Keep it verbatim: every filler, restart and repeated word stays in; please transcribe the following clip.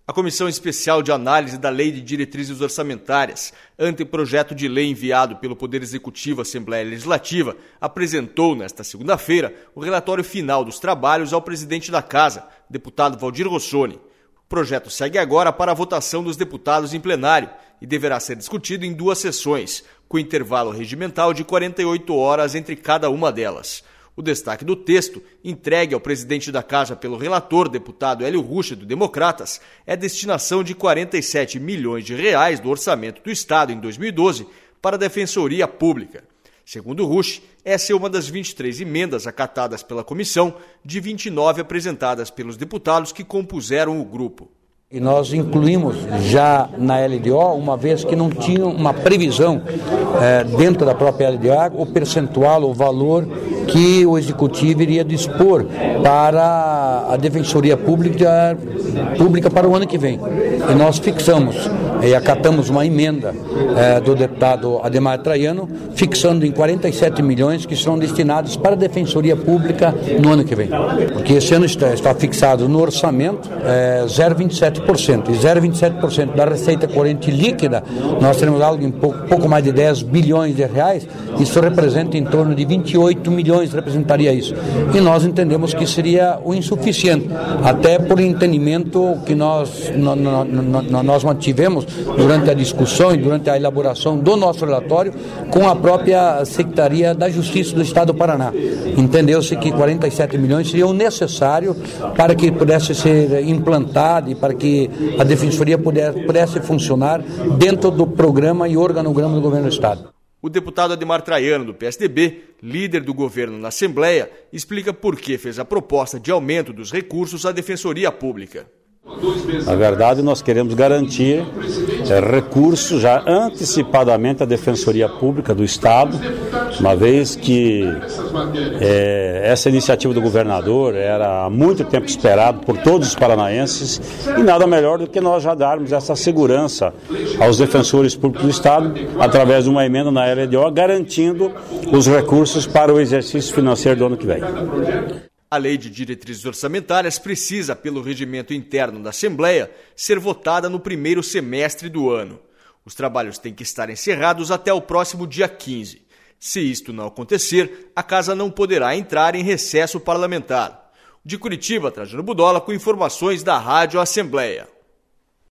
A Comissão Especial de Análise da Lei de Diretrizes Orçamentárias, anteprojeto de lei enviado pelo Poder Executivo à Assembleia Legislativa, apresentou nesta segunda-feira o relatório final dos trabalhos ao presidente da Casa, deputado Valdir Rossoni. O projeto segue agora para a votação dos deputados em plenário e deverá ser discutido em duas sessões, com intervalo regimental de quarenta e oito horas entre cada uma delas. O destaque do texto, entregue ao presidente da Casa pelo relator, deputado Hélio Rusch, do Democratas, é a destinação de quarenta e sete milhões de reais do orçamento do Estado em dois mil e doze para a Defensoria Pública. Segundo Rusch, essa é uma das vinte e três emendas acatadas pela comissão, de vinte e nove apresentadas pelos deputados que compuseram o grupo. E nós incluímos já na L D O, uma vez que não tinha uma previsão é, dentro da própria L D O, o percentual, o valor que o Executivo iria dispor para a Defensoria Pública, pública para o ano que vem. E nós fixamos e acatamos uma emenda é, do deputado Ademar Traiano, fixando em quarenta e sete milhões que serão destinados para a Defensoria Pública no ano que vem. Porque esse ano está, está fixado no orçamento é, zero vírgula vinte e sete por cento. E zero vírgula vinte e sete por cento da receita corrente líquida, nós teremos algo em pouco, pouco mais de dez bilhões de reais, isso representa em torno de vinte e oito milhões, representaria isso. E nós entendemos que seria o insuficiente, até por entendimento que nós, no, no, no, nós mantivemos durante a discussão e durante a elaboração do nosso relatório com a própria Secretaria da Justiça do Estado do Paraná. Entendeu-se que quarenta e sete milhões seriam necessários para que pudesse ser implantado e para que a Defensoria pudesse, pudesse funcionar dentro do programa e organograma do Governo do Estado. O deputado Ademar Traiano, do P S D B, líder do governo na Assembleia, explica por que fez a proposta de aumento dos recursos à Defensoria Pública. Na verdade, nós queremos garantir é, recursos já antecipadamente à Defensoria Pública do Estado, uma vez que é, essa iniciativa do governador era há muito tempo esperada por todos os paranaenses e nada melhor do que nós já darmos essa segurança aos defensores públicos do Estado através de uma emenda na L D O, garantindo os recursos para o exercício financeiro do ano que vem. A Lei de Diretrizes Orçamentárias precisa, pelo regimento interno da Assembleia, ser votada no primeiro semestre do ano. Os trabalhos têm que estar encerrados até o próximo dia quinze. Se isto não acontecer, a Casa não poderá entrar em recesso parlamentar. De Curitiba, Trajano Budola, com informações da Rádio Assembleia.